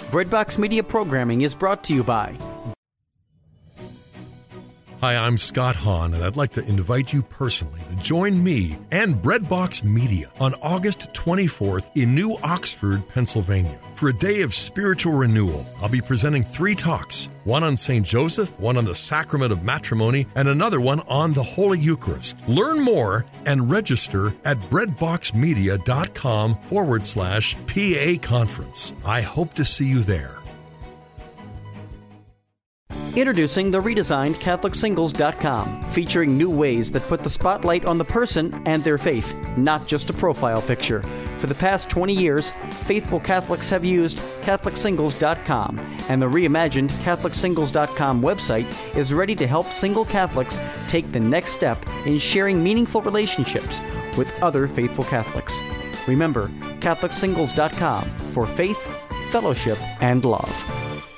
Breadbox Media programming is brought to you by... Hi, I'm Scott Hahn, and I'd like to invite you personally to join me and Breadbox Media on August 24th in New Oxford, Pennsylvania, for a day of spiritual renewal. I'll be presenting 3 talks, one on St. Joseph, one on the Sacrament of Matrimony, and another one on the Holy Eucharist. Learn more and register at breadboxmedia.com/PA conference. I hope to see you there. Introducing the redesigned CatholicSingles.com, featuring new ways that put the spotlight on the person and their faith, not just a profile picture. For the past 20 years, faithful Catholics have used CatholicSingles.com, and the reimagined CatholicSingles.com website is ready to help single Catholics take the next step in sharing meaningful relationships with other faithful Catholics. Remember, CatholicSingles.com for faith, fellowship, and love.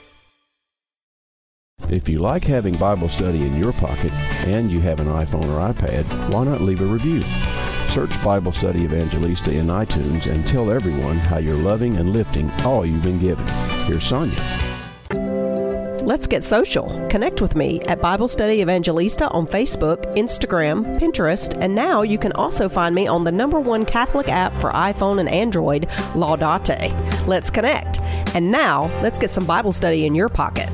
If you like having Bible study in your pocket and you have an iPhone or iPad, why not leave a review? Search Bible Study Evangelista in iTunes and tell everyone how you're loving and lifting all you've been given. Here's Sonia. Let's get social. Connect with me at Bible Study Evangelista on Facebook, Instagram, Pinterest, and now you can also find me on the #1 Catholic app for iPhone and Android, Laudate. Let's connect. And now, let's get some Bible study in your pocket.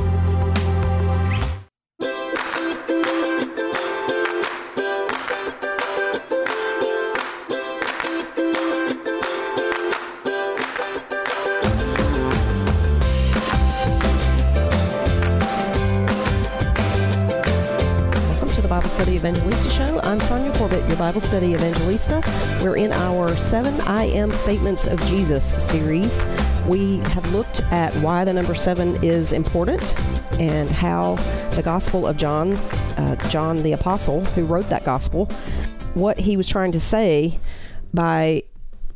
Study Evangelista show. I'm Sonia Corbett, your Bible Study Evangelista. We're in our 7 I Am Statements of Jesus series. We have looked at why the number 7 is important and how the Gospel of John, John the Apostle, who wrote that Gospel, what he was trying to say by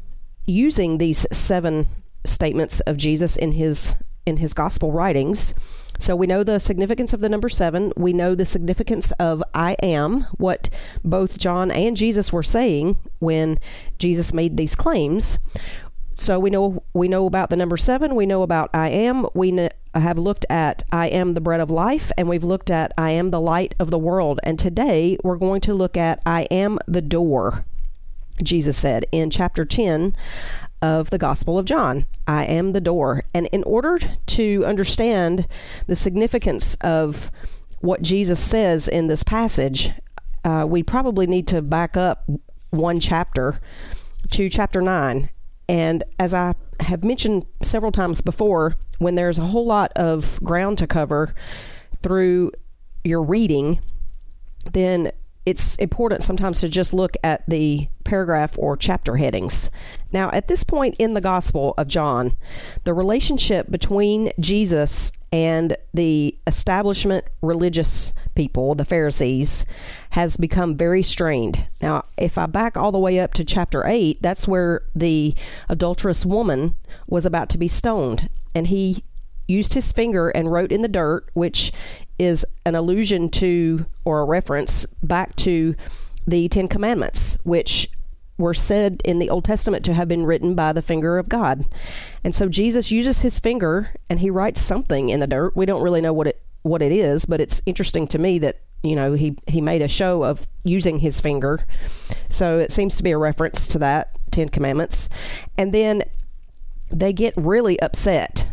using these 7 statements of Jesus in his Gospel writings. So we know the significance of the number 7. We know the significance of I am, what both John and Jesus were saying when Jesus made these claims. So we know about the number 7. We know about I am. We have looked at I am the bread of life, and we've looked at I am the light of the world. And today we're going to look at I am the door, Jesus said in chapter 10 of the Gospel of John. I am the door. And in order to understand the significance of what Jesus says in this passage, we probably need to back up one chapter to chapter 9. And as I have mentioned several times before, when there's a whole lot of ground to cover through your reading, then it's important sometimes to just look at the paragraph or chapter headings. Now, at this point in the Gospel of John, the relationship between Jesus and the establishment religious people, the Pharisees, has become very strained. Now, if I back all the way up to chapter 8, that's where the adulterous woman was about to be stoned, and he used his finger and wrote in the dirt, which is an allusion to, or a reference back to, the 10 Commandments, which were said in the Old Testament to have been written by the finger of God. And so Jesus uses his finger and he writes something in the dirt. We don't really know what it is, but it's interesting to me that, you know, he made a show of using his finger. So it seems to be a reference to that 10 Commandments. And then they get really upset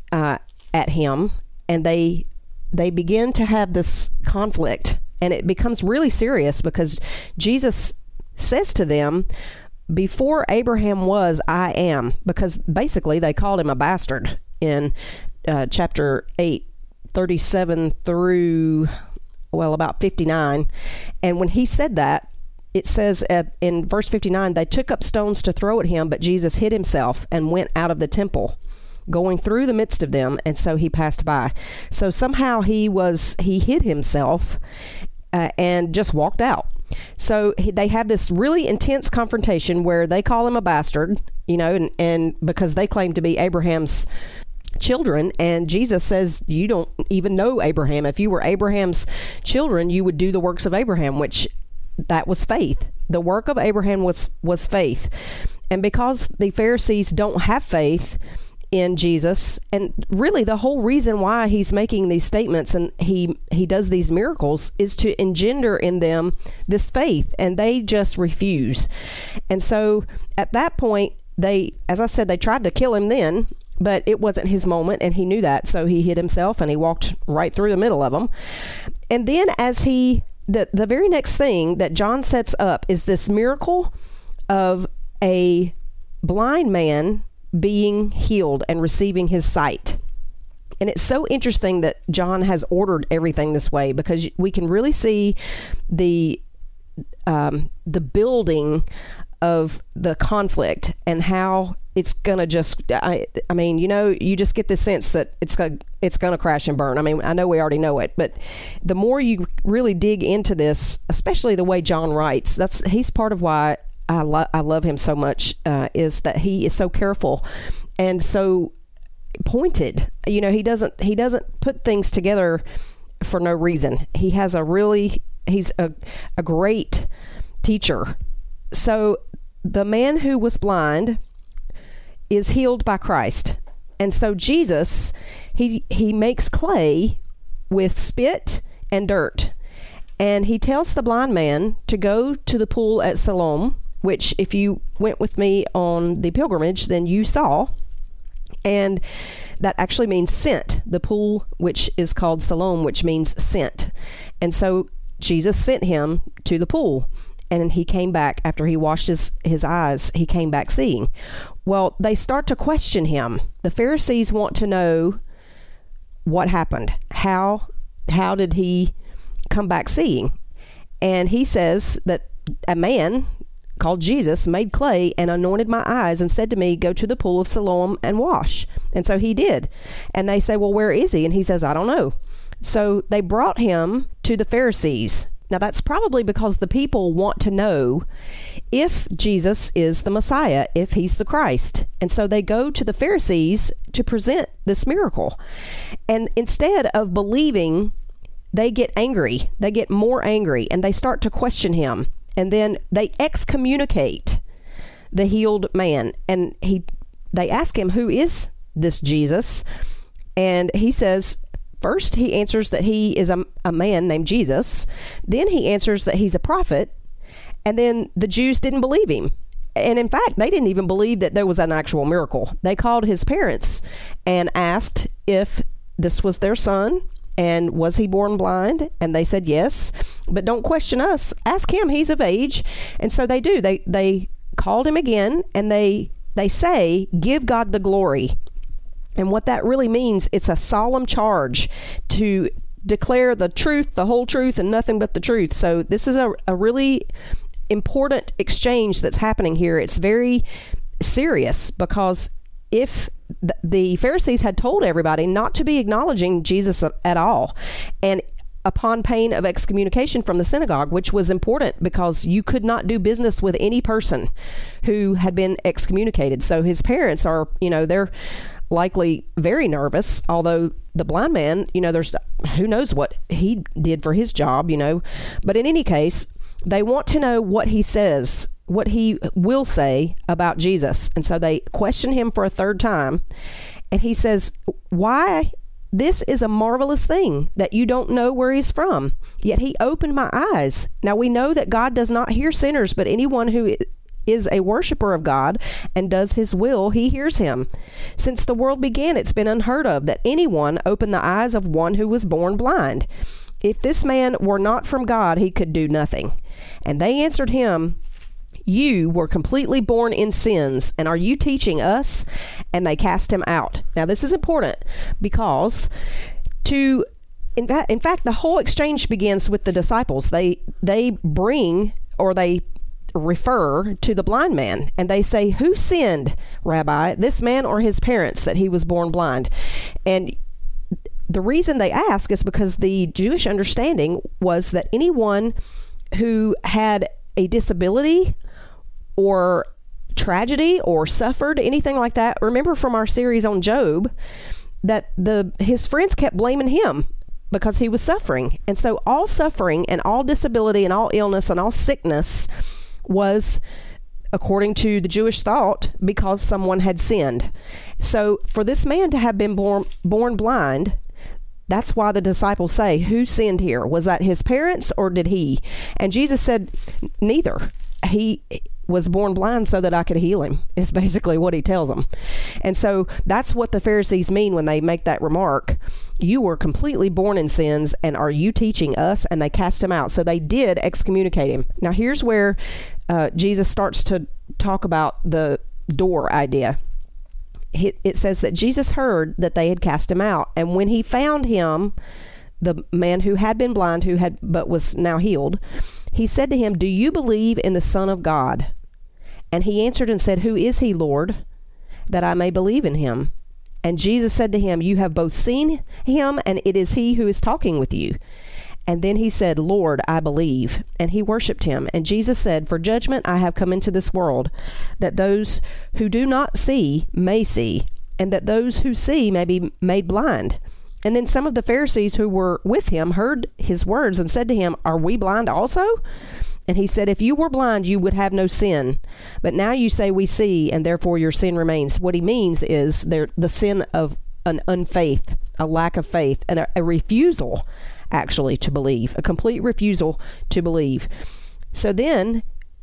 at him, and they begin to have this conflict, and it becomes really serious because Jesus says to them, before Abraham was, I am, because basically they called him a bastard in chapter 8, 37 through, about 59. And when he said that, it says in verse 59, they took up stones to throw at him, but Jesus hid himself and went out of the temple, going through the midst of them, and so he passed by. So somehow he hid himself and just walked out. So they have this really intense confrontation where they call him a bastard, you know, and because they claim to be Abraham's children, and Jesus says, you don't even know Abraham. If you were Abraham's children, you would do the works of Abraham, which that was faith. The work of Abraham was faith. And because the Pharisees don't have faith in Jesus, and really the whole reason why he's making these statements and he does these miracles is to engender in them this faith, and they just refuse. And so at that point, as I said, they tried to kill him then, but it wasn't his moment, and he knew that, so he hid himself and he walked right through the middle of them. And then the very next thing that John sets up is this miracle of a blind man being healed and receiving his sight. And it's so interesting that John has ordered everything this way, because we can really see the building of the conflict and how it's gonna just I mean, you just get this sense that it's gonna crash and burn. I mean, I know we already know it, but the more you really dig into this, especially the way John writes, he's part of why I love him so much, is that he is so careful and so pointed. He doesn't put things together for no reason. He's a great teacher. So the man who was blind is healed by Christ. And so Jesus, he makes clay with spit and dirt. And he tells the blind man to go to the pool at Siloam, which if you went with me on the pilgrimage, then you saw. And that actually means sent. The pool, which is called Siloam, which means sent. And so Jesus sent him to the pool. And he came back after he washed his eyes. He came back seeing. Well, they start to question him. The Pharisees want to know what happened. How did he come back seeing? And he says that a man called Jesus made clay and anointed my eyes and said to me, go to the pool of Siloam and wash. And so he did. And they say, well, where is he? And he says, I don't know. So they brought him to the Pharisees. Now that's probably because the people want to know if Jesus is the Messiah, if he's the Christ. And so they go to the Pharisees to present this miracle. And instead of believing, they get angry. They get more angry and they start to question him. And then they excommunicate the healed man. And they ask him, who is this Jesus? And he says, first he answers that he is a man named Jesus. Then he answers that he's a prophet. And then the Jews didn't believe him. And in fact, they didn't even believe that there was an actual miracle. They called his parents and asked if this was their son. And was he born blind? And they said yes, but don't question us. Ask him, he's of age. And so they do. They called him again, and they say, give God the glory. And what that really means, it's a solemn charge to declare the truth, the whole truth, and nothing but the truth. So this is a really important exchange that's happening here. It's very serious, because if the Pharisees had told everybody not to be acknowledging Jesus at all, and upon pain of excommunication from the synagogue, which was important because you could not do business with any person who had been excommunicated. So his parents are, they're likely very nervous, although the blind man, there's who knows what he did for his job, but in any case, they want to know what he says, what he will say about Jesus. And so they question him for a third time. And he says, why? This is a marvelous thing that you don't know where he's from. Yet he opened my eyes. Now we know that God does not hear sinners, but anyone who is a worshiper of God and does his will, he hears him. Since the world began, it's been unheard of that anyone opened the eyes of one who was born blind. If this man were not from God, he could do nothing. And they answered him, you were completely born in sins, and are you teaching us? And they cast him out. Now this is important because in fact, the whole exchange begins with the disciples. They refer to the blind man, and they say, who sinned, Rabbi, this man or his parents, that he was born blind? And the reason they ask is because the Jewish understanding was that anyone who had a disability or tragedy or suffered anything like that, remember from our series on Job, that his friends kept blaming him because he was suffering. And so all suffering and all disability and all illness and all sickness was according to the Jewish thought, because someone had sinned. So for this man to have been born blind, that's why the disciples say, who sinned here? Was that his parents or did he? And Jesus said, neither. He was born blind so that I could heal him, is basically what he tells them. And so that's what the Pharisees mean when they make that remark. You were completely born in sins, and are you teaching us? And they cast him out. So they did excommunicate him. Now here's where Jesus starts to talk about the door idea. It says that Jesus heard that they had cast him out, and when he found him, the man who had been blind, but was now healed, he said to him, do you believe in the Son of God? And he answered and said, who is he, Lord, that I may believe in him? And Jesus said to him, you have both seen him, and it is he who is talking with you. And then he said, Lord, I believe. And he worshipped him. And Jesus said, for judgment I have come into this world, that those who do not see may see, and that those who see may be made blind. And then some of the Pharisees who were with him heard his words and said to him, are we blind also? And he said, if you were blind, you would have no sin. But now you say we see, and therefore your sin remains. What he means is the sin of an unfaith, a lack of faith, and a refusal, actually, to believe, a complete refusal to believe. So then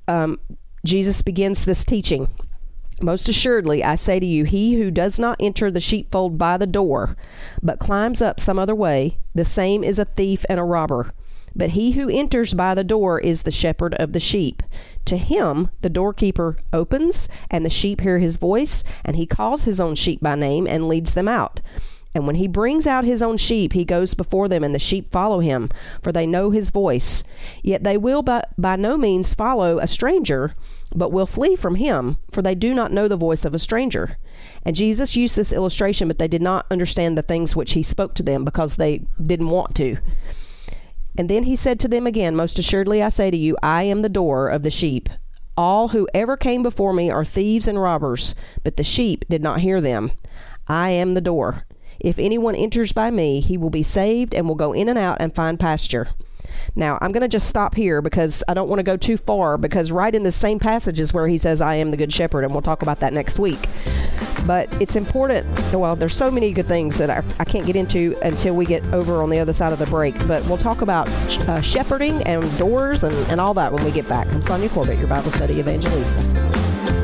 Jesus begins this teaching. Most assuredly, I say to you, he who does not enter the sheepfold by the door, but climbs up some other way, the same is a thief and a robber. But he who enters by the door is the shepherd of the sheep. To him the doorkeeper opens, and the sheep hear his voice, and he calls his own sheep by name and leads them out. And when he brings out his own sheep, he goes before them, and the sheep follow him, for they know his voice. Yet they will by no means follow a stranger, but will flee from him, for they do not know the voice of a stranger. And Jesus used this illustration, but they did not understand the things which he spoke to them, because they didn't want to. And then he said to them again, most assuredly I say to you, I am the door of the sheep. All who ever came before me are thieves and robbers, but the sheep did not hear them. I am the door. If anyone enters by me, he will be saved and will go in and out and find pasture. Now, I'm going to just stop here because I don't want to go too far, because right in the same passage is where he says, I am the good shepherd, and we'll talk about that next week. But it's important, well, there's so many good things that I can't get into until we get over on the other side of the break, but we'll talk about shepherding and doors and all that when we get back. I'm Sonia Corbett, your Bible study evangelista.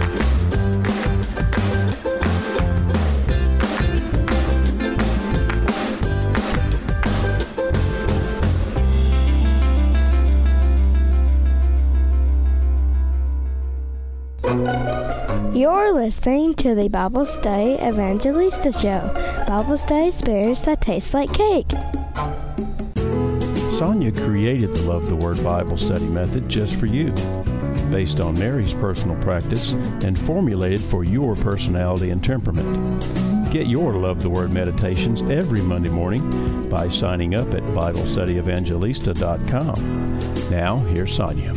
You're listening to the Bible Study Evangelista Show. Bible study experience that tastes like cake. Sonia created the Love the Word Bible study method just for you, based on Mary's personal practice and formulated for your personality and temperament. Get your Love the Word meditations every Monday morning by signing up at BibleStudyEvangelista.com. Now, here's Sonia.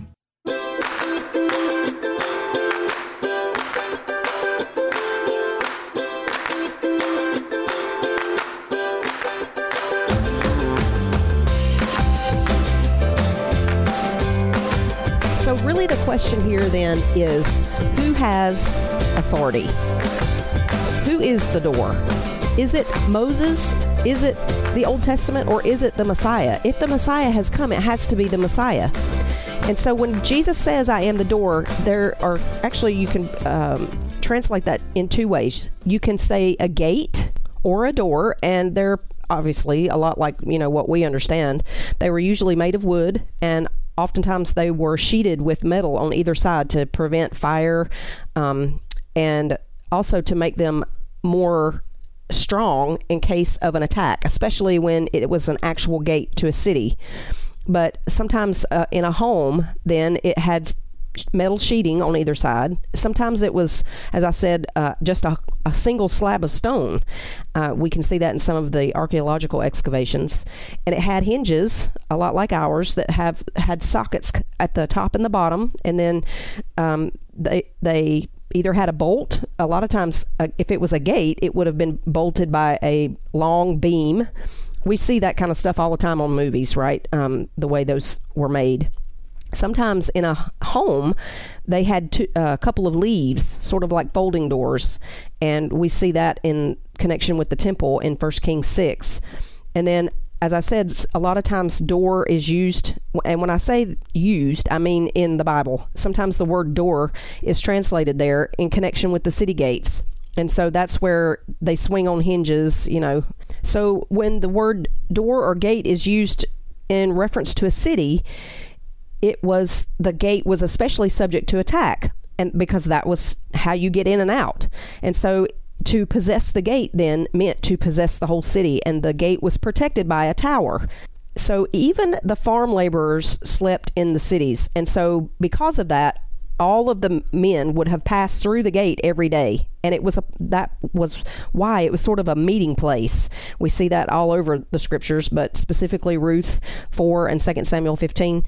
So really the question here then is, who has authority? Who is the door? Is it Moses? Is it the Old Testament? Or is it the Messiah? If the Messiah has come, it has to be the Messiah. And so when Jesus says, I am the door, there are actually, you can translate that in two ways. You can say a gate or a door, and they're obviously a lot like, what we understand. They were usually made of wood, and oftentimes they were sheeted with metal on either side to prevent fire, and also to make them more strong in case of an attack, especially when it was an actual gate to a city. But sometimes in a home, then it had metal sheeting on either side. Sometimes it was, as I said, just a single slab of stone. We can see that in some of the archaeological excavations. And it had hinges, a lot like ours, that had sockets at the top and the bottom. And then they either had a bolt. A lot of times, if it was a gate, it would have been bolted by a long beam. We see that kind of stuff all the time on movies, right? The way those were made. sometimes in a home, they had a couple of leaves, sort of like folding doors. And we see that in connection with the temple in 1 Kings 6. And then, as I said, a lot of times door is used, and when I say used, I mean in the Bible. Sometimes the word door is translated there in connection with the city gates. And so that's where they swing on hinges, you know. So when the word door or gate is used in reference to a city, the gate was especially subject to attack, and because that was how you get in and out. And so to possess the gate then meant to possess the whole city, and the gate was protected by a tower. So even the farm laborers slept in the cities. And so because of that, all of the men would have passed through the gate every day. And that was why it was sort of a meeting place. We see that all over the scriptures, but specifically Ruth 4 and 2 Samuel 15.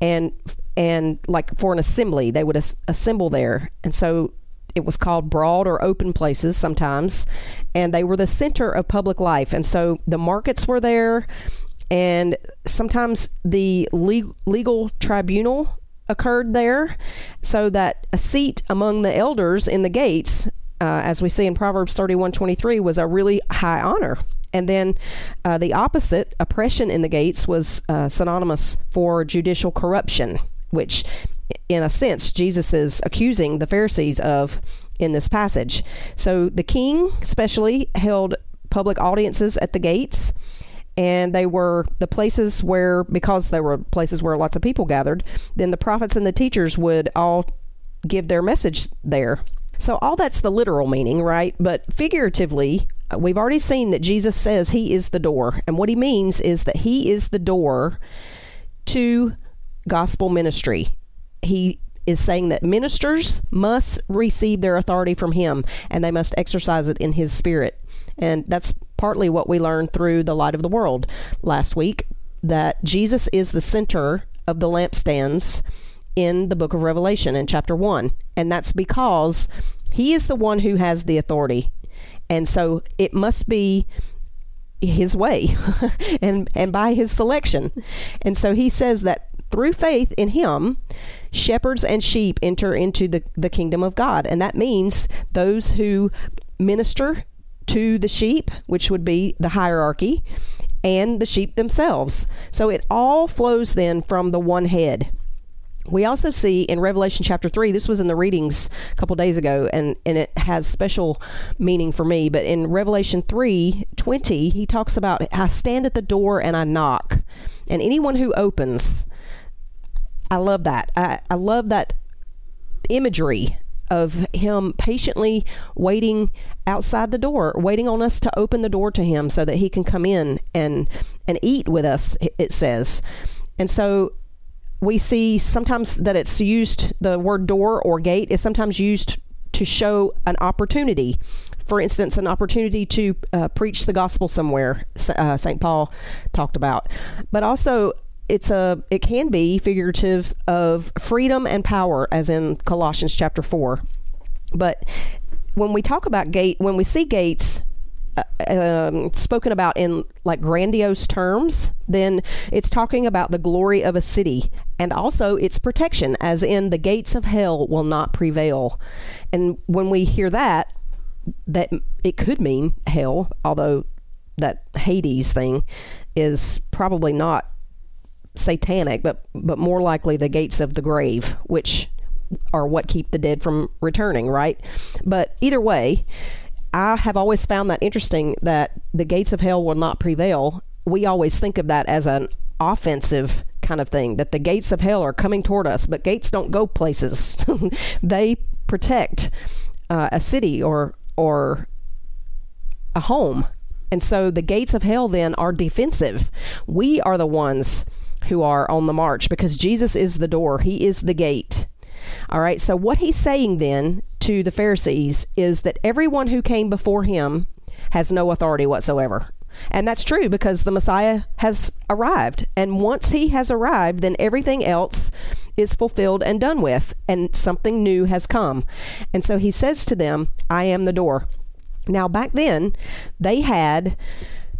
And like for an assembly, they would assemble there. And so it was called broad or open places sometimes. And they were the center of public life. And so the markets were there. And sometimes the legal tribunal occurred there, so that a seat among the elders in the gates, as we see in Proverbs 31:23, was a really high honor. And then the opposite, oppression in the gates, was synonymous for judicial corruption, which in a sense Jesus is accusing the Pharisees of in this passage. So the king especially held public audiences at the gates, and they were the places where, because they were places where lots of people gathered, then the prophets and the teachers would all give their message there. So all that's the literal meaning, right? But figuratively, we've already seen that Jesus says he is the door. And what he means is that he is the door to gospel ministry. He is saying that ministers must receive their authority from him, and they must exercise it in his spirit. And that's partly what we learned through the Light of the World last week, that Jesus is the center of the lampstands in the book of Revelation in chapter 1. And that's because he is the one who has the authority. And so it must be his way and by his selection. And so he says that through faith in him, shepherds and sheep enter into the kingdom of God. And that means those who minister to the sheep, which would be the hierarchy, and the sheep themselves. So it all flows then from the one head. We also see in Revelation chapter 3, this was in the readings a couple days ago, and it has special meaning for me, but in Revelation 3:20, he talks about, I stand at the door and I knock, and anyone who opens. I love that. I love that imagery of him patiently waiting outside the door, waiting on us to open the door to him so that he can come in and eat with us, it says. And so we see sometimes that it's used, the word door or gate is sometimes used to show an opportunity. For instance, an opportunity to preach the gospel somewhere, St. Paul talked about. But also, it can be figurative of freedom and power, as in Colossians chapter 4. But when we talk about when we see gates spoken about in like grandiose terms, then it's talking about the glory of a city and also its protection, as in the gates of hell will not prevail. And when we hear that it could mean hell, although that Hades thing is probably not satanic, but more likely the gates of the grave, which are what keep the dead from returning, right? But either way, I have always found that interesting, that the gates of hell will not prevail. We always think of that as an offensive kind of thing, that the gates of hell are coming toward us, but gates don't go places. They protect a city or a home. And so the gates of hell then are defensive. We are the ones who are on the march, because Jesus is the door. He is the gate. All right. So what he's saying then to the Pharisees is that everyone who came before him has no authority whatsoever. And that's true, because the Messiah has arrived. And once he has arrived, then everything else is fulfilled and done with, and something new has come. And so he says to them, I am the door. Now, back then, they had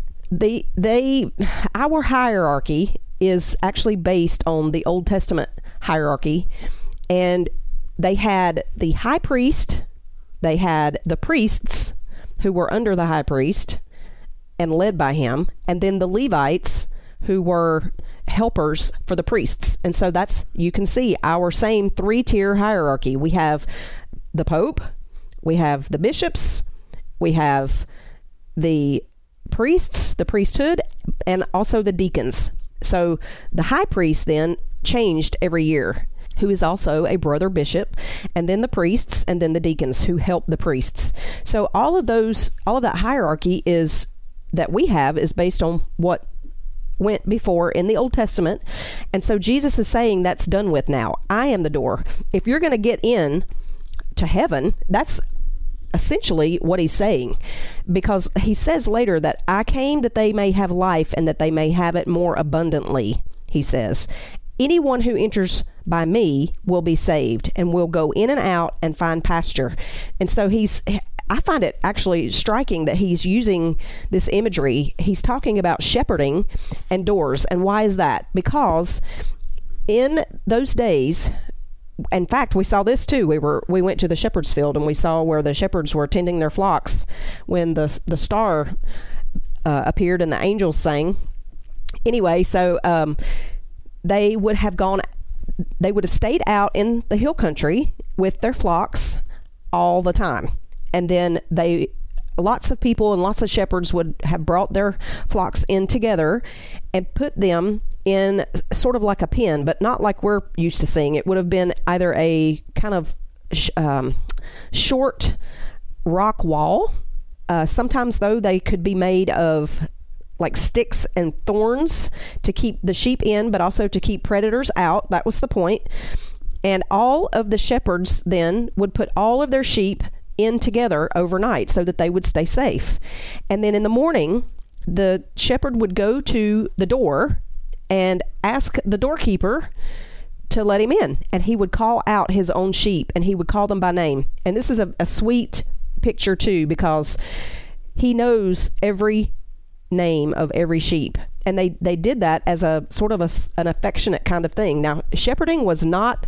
our hierarchy is actually based on the Old Testament hierarchy. And they had the high priest, they had the priests who were under the high priest and led by him, and then the Levites who were helpers for the priests. And so that's, you can see our same 3-tier hierarchy. We have the Pope, we have the bishops, we have the priests, the priesthood, and also the deacons. So the high priest then changed every year, who is also a brother bishop, and then the priests, and then the deacons who help the priests. So all of that hierarchy is that we have is based on what went before in the Old Testament. And so Jesus is saying that's done with now. I am the door. If you're going to get in to heaven, that's essentially what he's saying, because he says later that I came that they may have life and that they may have it more abundantly. He says, anyone who enters by me will be saved and will go in and out and find pasture. And so I find it actually striking that he's using this imagery. He's talking about shepherding and doors. And why is that? Because in those days, in fact, we saw this too. We went to the shepherd's field and we saw where the shepherds were tending their flocks when the star appeared and the angels sang. Anyway, so they would have stayed out in the hill country with their flocks all the time. And then lots of people and lots of shepherds would have brought their flocks in together and put them in sort of like a pen, but not like we're used to seeing. It would have been either a kind of short rock wall. Sometimes, though, they could be made of like sticks and thorns to keep the sheep in, but also to keep predators out. That was the point. And all of the shepherds then would put all of their sheep in together overnight so that they would stay safe. And then in the morning, the shepherd would go to the door and ask the doorkeeper to let him in. And he would call out his own sheep and he would call them by name. And this is a sweet picture too, because he knows every name of every sheep. And they did that as a sort of an affectionate kind of thing. Now, shepherding was not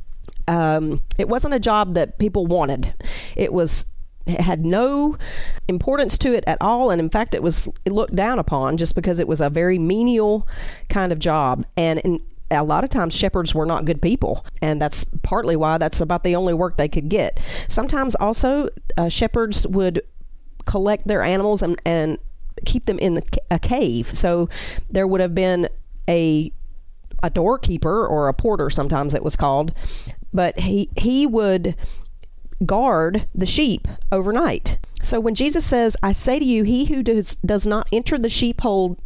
it wasn't a job that people wanted. It had no importance to it at all. And in fact, it looked down upon just because it was a very menial kind of job. And a lot of times shepherds were not good people. And that's partly why that's about the only work they could get. Sometimes also shepherds would collect their animals and keep them in a cave. So there would have been a doorkeeper or a porter, sometimes it was called, but he would guard the sheep overnight. So when Jesus says, I say to you, he who does not enter the sheepfold,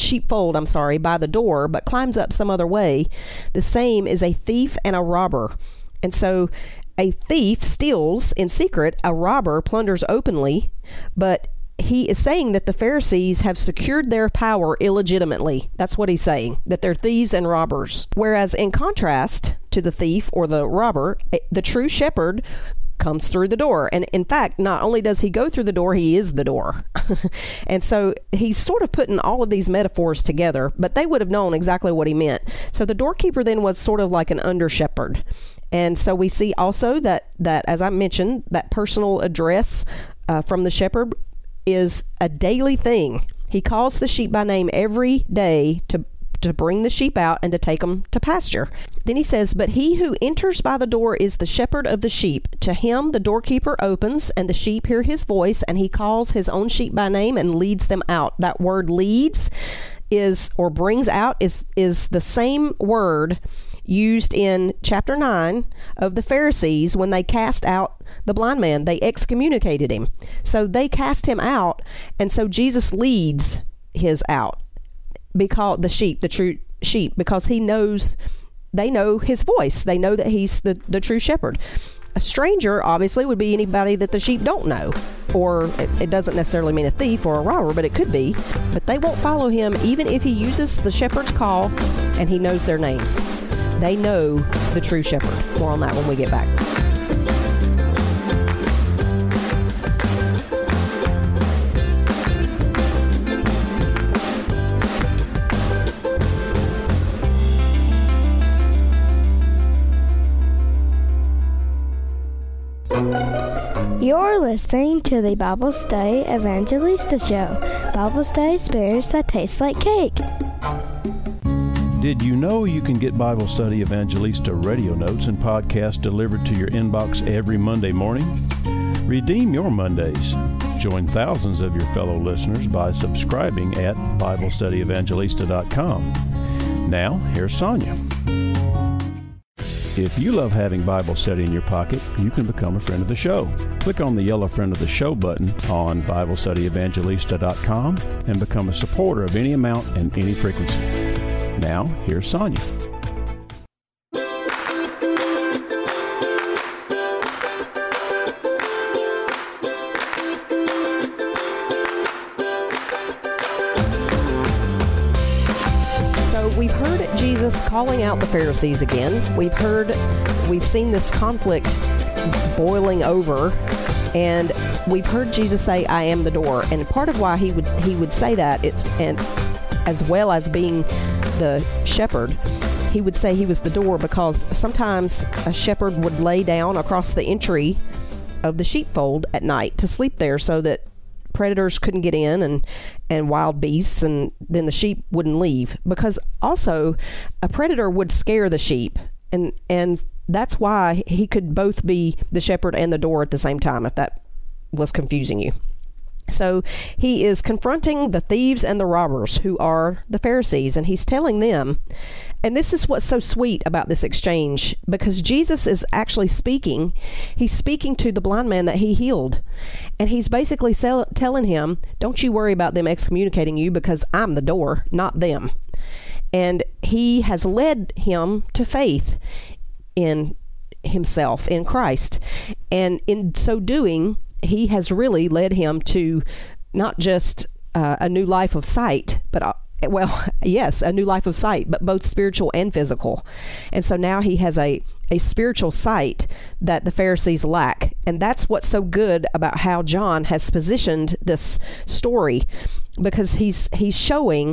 by the door, but climbs up some other way, the same is a thief and a robber. And so a thief steals in secret, a robber plunders openly, but he is saying that the Pharisees have secured their power illegitimately. That's what he's saying, that they're thieves and robbers. Whereas in contrast to the thief or the robber, the true shepherd comes through the door. And in fact, not only does he go through the door, he is the door. And so he's sort of putting all of these metaphors together, but they would have known exactly what he meant. So the doorkeeper then was sort of like an under shepherd. And so we see also that as I mentioned, that personal address from the shepherd is a daily thing. He calls the sheep by name every day to bring the sheep out and to take them to pasture. Then he says, but he who enters by the door is the shepherd of the sheep. To him the doorkeeper opens, and the sheep hear his voice, and he calls his own sheep by name and leads them out. That word leads brings out is the same word used in chapter 9 of the Pharisees when they cast out the blind man. They excommunicated him. So they cast him out, and so Jesus leads his out, because the sheep, the true sheep, because they know his voice. They know that he's the true shepherd. A stranger, obviously, would be anybody that the sheep don't know. Or it doesn't necessarily mean a thief or a robber, but it could be. But they won't follow him even if he uses the shepherd's call and he knows their names. They know the true shepherd. More on that when we get back. listening to the Bible Study Evangelista Show. Bible study experience that tastes like cake. Did you know you can get Bible Study Evangelista radio notes and podcasts delivered to your inbox every Monday morning? Redeem your Mondays. Join thousands of your fellow listeners by subscribing at BibleStudyEvangelista.com. Now, here's Sonia. If you love having Bible study in your pocket, you can become a friend of the show. Click on the yellow Friend of the Show button on BibleStudyEvangelista.com and become a supporter of any amount and any frequency. Now, here's Sonia. We've heard Jesus calling out the Pharisees again. We've seen this conflict boiling over, and we've heard Jesus say, "I am the door." And part of why he would say that, and as well as being the shepherd, he would say he was the door because sometimes a shepherd would lay down across the entry of the sheepfold at night to sleep there so that predators couldn't get in and wild beasts, and then the sheep wouldn't leave, because also a predator would scare the sheep, and that's why he could both be the shepherd and the door at the same time, if that was confusing you. So he is confronting the thieves and the robbers, who are the Pharisees, and he's telling them, and this is what's so sweet about this exchange, because Jesus is actually speaking. He's speaking to the blind man that he healed, and he's basically telling him, don't you worry about them excommunicating you, because I'm the door, not them. And he has led him to faith in himself, in Christ, and in so doing, he has really led him to not just a new life of sight, but yes, a new life of sight, but both spiritual and physical. And so now he has a spiritual sight that the Pharisees lack. And that's what's so good about how John has positioned this story, because he's showing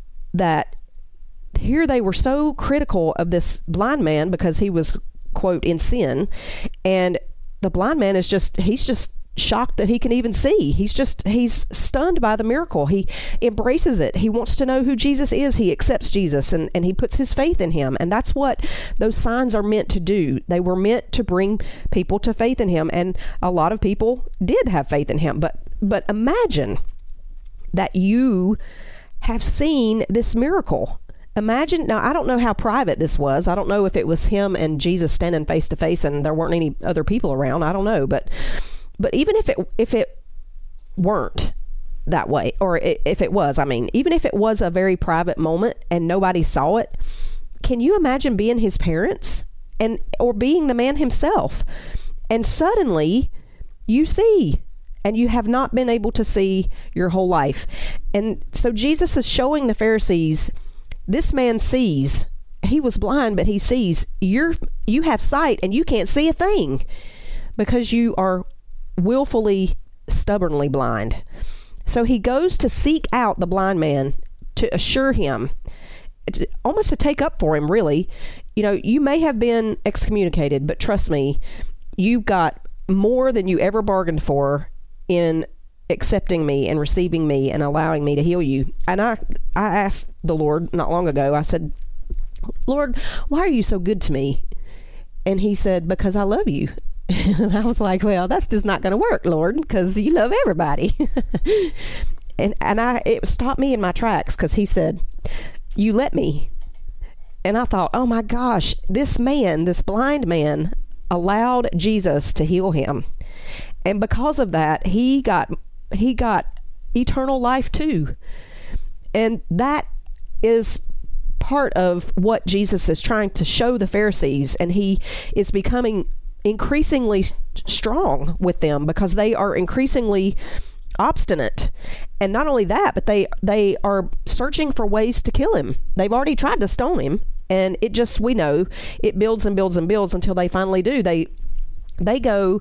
that here they were so critical of this blind man because he was, quote, in sin. And the blind man he's just shocked that he can even see. He's stunned by the miracle. He embraces it. He wants to know who Jesus is. He accepts Jesus, and he puts his faith in him. And that's what those signs are meant to do. They were meant to bring people to faith in him. And a lot of people did have faith in him. But imagine that you have seen this miracle. Imagine, now I don't know how private this was. I don't know if it was him and Jesus standing face to face and there weren't any other people around. I don't know. But even if it weren't that way, or if it was, even if it was a very private moment and nobody saw it, can you imagine being his parents or being the man himself? And suddenly you see, and you have not been able to see your whole life. And so Jesus is showing the Pharisees, this man sees. He was blind, but he sees. You have sight and you can't see a thing because you are willfully, stubbornly blind. So he goes to seek out the blind man to assure him, almost to take up for him, really. You may have been excommunicated, but trust me, you got more than you ever bargained for in accepting me and receiving me and allowing me to heal you. And I asked the Lord not long ago, I said, Lord, why are you so good to me? And he said, because I love you. And I was like, well, that's just not going to work, Lord, because you love everybody. and it stopped me in my tracks, because he said, you let me. And I thought, oh my gosh, this blind man allowed Jesus to heal him. And because of that, he got eternal life too. And that is part of what Jesus is trying to show the Pharisees, and he is becoming increasingly strong with them because they are increasingly obstinate. And not only that, but they are searching for ways to kill him. They've already tried to stone him, and we know it builds and builds and builds until they finally do. They go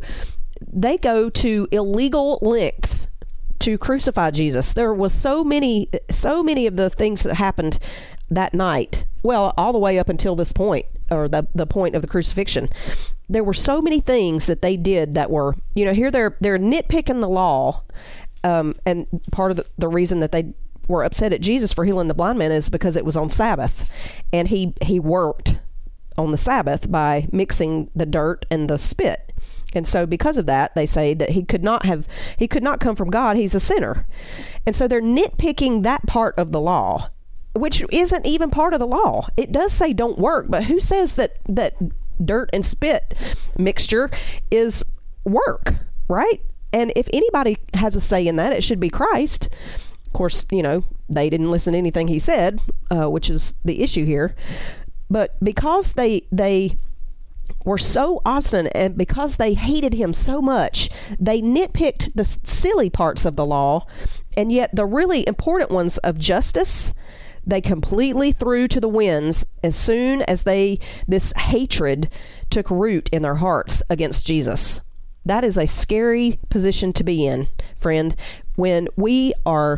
to illegal lengths to crucify Jesus. There was so many of the things that happened that night, well, all the way up until this point, or the point of the crucifixion. There were so many things that they did that were, here they're nitpicking the law, and part of the reason that they were upset at Jesus for healing the blind man is because it was on Sabbath, and he worked on the Sabbath by mixing the dirt and the spit. And so because of that, they say that he could not come from God. He's a sinner. And so they're nitpicking that part of the law, which isn't even part of the law. It does say don't work, but who says that dirt and spit mixture is work, right? And if anybody has a say in that, it should be Christ. Of course, they didn't listen to anything he said, which is the issue here. But because they were so obstinate, and because they hated him so much, they nitpicked the silly parts of the law, and yet the really important ones of justice, they completely threw to the winds as soon as this hatred took root in their hearts against Jesus. That is a scary position to be in, friend, when we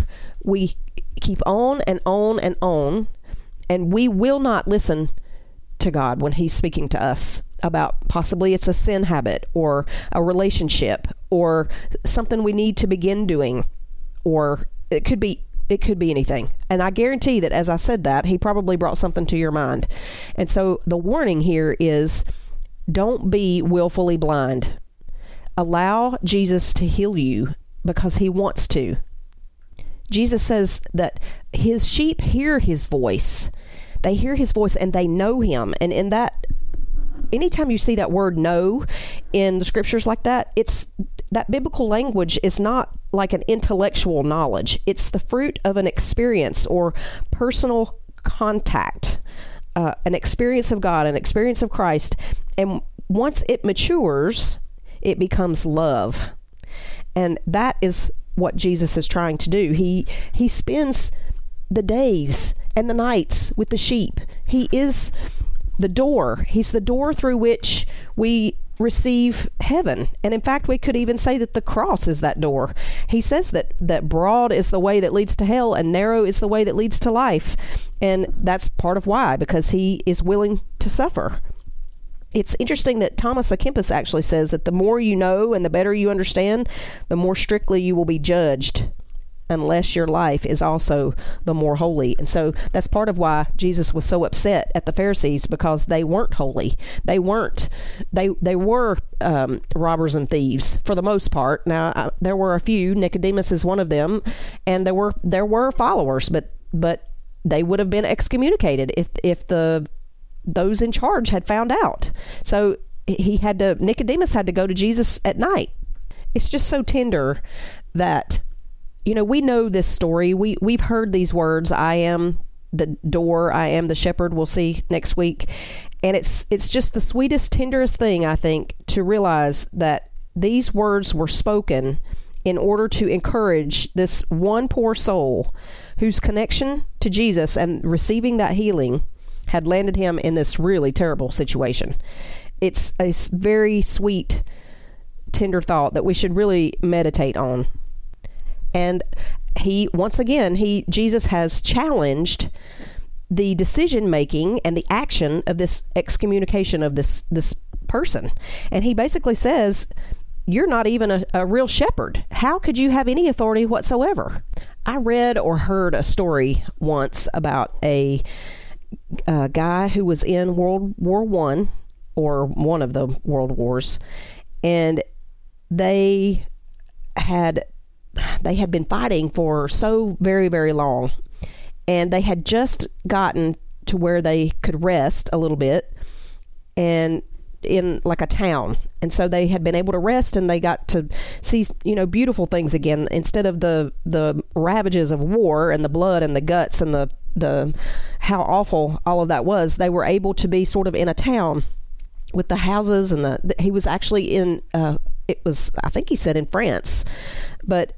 keep on and on and on, and we will not listen to God when he's speaking to us about possibly it's a sin habit or a relationship or something we need to begin doing, or it could be anything. And I guarantee that as I said that, he probably brought something to your mind. And so the warning here is, don't be willfully blind. Allow Jesus to heal you because he wants to. Jesus says that his sheep hear his voice. They hear his voice and they know him. And in that, anytime you see that word know in the scriptures like that, it's that biblical language is not like an intellectual knowledge. It's the fruit of an experience or personal contact, an experience of God, an experience of Christ. And once it matures, it becomes love. And that is what Jesus is trying to do. He spends the days and the nights with the sheep. He is the door. He's the door through which we receive heaven. And in fact, we could even say that the cross is that door. He says that broad is the way that leads to hell and narrow is the way that leads to life. And that's part of why, because he is willing to suffer. It's interesting that Thomas à Kempis actually says that the more you know and the better you understand, the more strictly you will be judged, unless your life is also the more holy. And so that's part of why Jesus was so upset at the Pharisees, because they weren't holy. They were robbers and thieves for the most part. Now there were a few. Nicodemus is one of them, and there were followers, but they would have been excommunicated if those in charge had found out. So Nicodemus had to go to Jesus at night. It's just so tender that, we know this story. We've heard these words, I am the door, I am the shepherd, we'll see next week. And it's just the sweetest, tenderest thing, I think, to realize that these words were spoken in order to encourage this one poor soul whose connection to Jesus and receiving that healing had landed him in this really terrible situation. It's a very sweet, tender thought that we should really meditate on. And Jesus has challenged the decision making and the action of this excommunication of this person. And he basically says, you're not even a real shepherd. How could you have any authority whatsoever? I read or heard a story once about a guy who was in World War I, or one of the world wars, and they had been fighting for so very, very long, and they had just gotten to where they could rest a little bit, and in like a town, and so they had been able to rest, and they got to see beautiful things again, instead of the ravages of war and the blood and the guts and the how awful all of that was. They were able to be sort of in a town with the houses, and he was actually in it was, I think he said, in France, but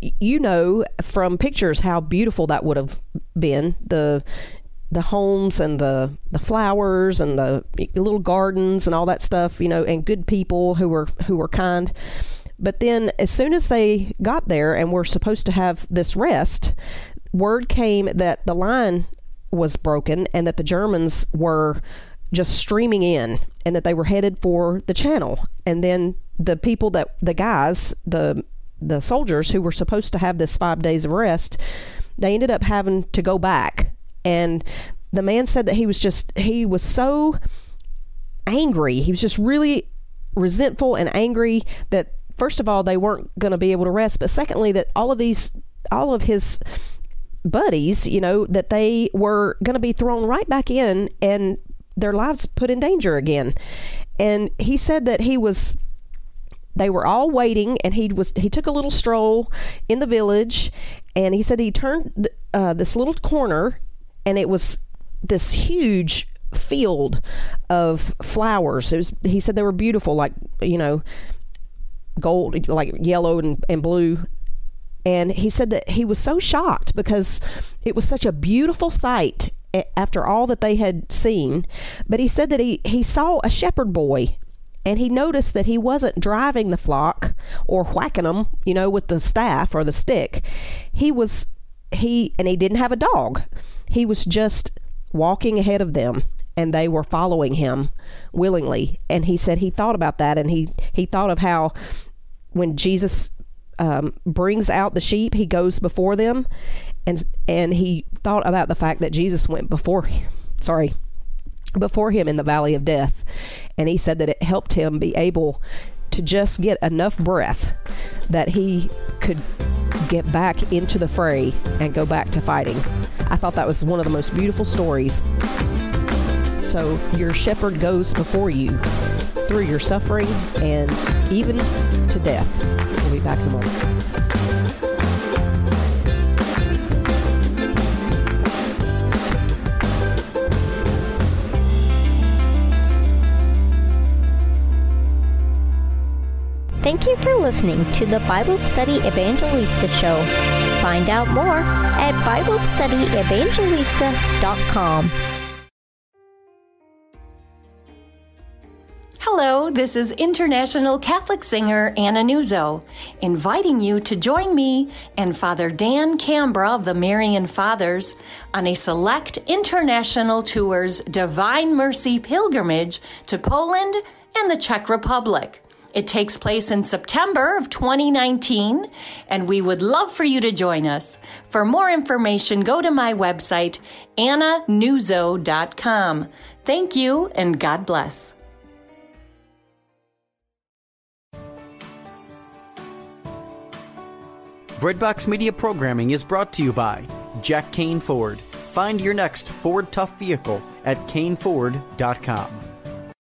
from pictures how beautiful that would have been, the homes and the flowers and the little gardens and all that stuff, and good people who were kind. But then as soon as they got there and were supposed to have this rest, word came that the line was broken and that the Germans were just streaming in, and that they were headed for the channel. And then the soldiers who were supposed to have this 5 days of rest, they ended up having to go back. And the man said that he was so angry. He was just really resentful and angry that, first of all, they weren't going to be able to rest, but secondly, that all of his buddies, that they were going to be thrown right back in and their lives put in danger again. And he said that they were all waiting, and he took a little stroll in the village, and he said he turned this little corner, and it was this huge field of flowers. He said they were beautiful, like, gold, like yellow and blue. And he said that he was so shocked because it was such a beautiful sight after all that they had seen. But he said that he saw a shepherd boy, and he noticed that he wasn't driving the flock or whacking them, with the staff or the stick. He didn't have a dog. He was just walking ahead of them, and they were following him willingly. And he said he thought about that, and he thought of how when Jesus brings out the sheep, he goes before them, and he thought about the fact that Jesus went before him in the valley of death. And he said that it helped him be able to just get enough breath that he could get back into the fray and go back to fighting. I thought that was one of the most beautiful stories. So your shepherd goes before you through your suffering and even to death. We'll be back in a moment. Thank you for listening to the Bible Study Evangelista Show. Find out more at BibleStudyEvangelista.com. Hello, this is international Catholic singer Anna Nuzzo, inviting you to join me and Father Dan Cambra of the Marian Fathers on a select international tour's Divine Mercy pilgrimage to Poland and the Czech Republic. It takes place in September of 2019, and we would love for you to join us. For more information, go to my website, annanuzzo.com. Thank you, and God bless. Breadbox Media programming is brought to you by Jack Kane Ford. Find your next Ford Tough vehicle at caneford.com.